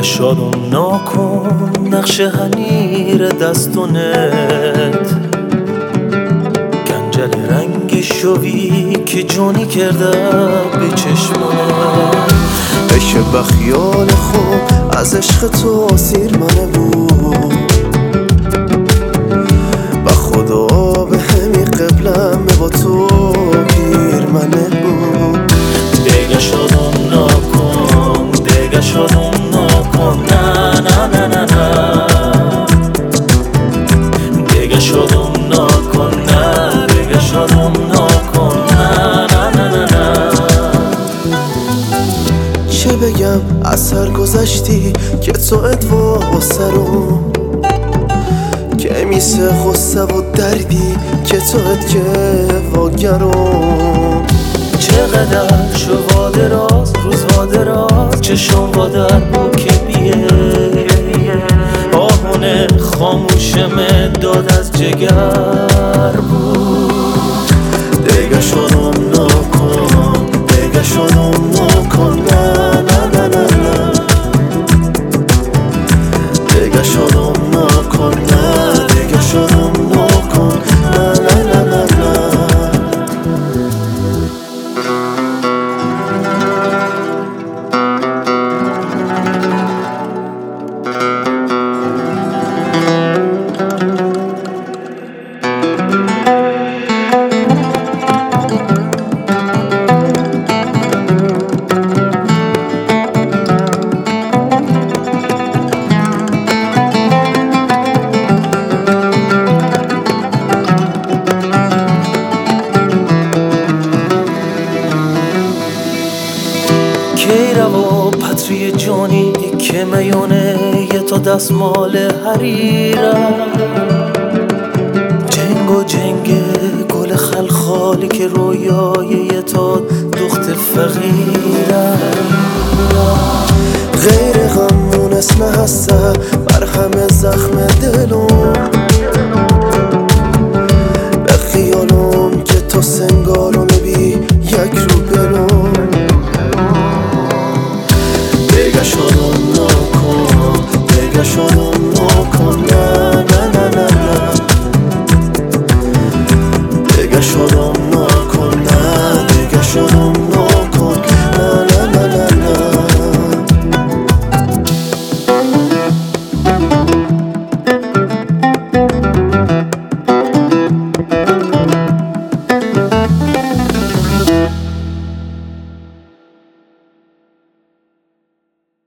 شادم ناکن نقش هنیر دستونت گنجل رنگ شوی که جونی کرده به چشمانت بشه بخیال خوب از عشق تو سیر منه بود با خدا به همی قبلم با تو گیر منه بود دیگه شادم ناکن دیگه شادم ناکن نه نه نه نه نه دیگه شادم ناکن نه دیگه شادم ناکن نه نه نه نه نه چه بگم از سر گذشتی که تو ادوا سرم که میسه خسته و دردی که تو اد که واگرم چقدر شو وادراز روز وادراز چشم وادر بو که بیه آهونه خاموشم داد از جگر بود دیگه شدم ناکن دیگه شدم ناکن نه نه نه نه نه دیگه شدم ناکن نه دیگه شدم ناکن نه نه نه نه نه کیروا پتری جانی که میونه یه تا دستمال حریره جنگ و جنگ گل خلخالی که رویای یه تا دخت فقیره غیر غمون اسم هسته بر همه زخم دلم به خیالم که تو سنگارو نبی یک رو بلوم دیگه شدم ناکن دیگه شدم ناکن نه نه نه نه نه دیگه شدم ناکن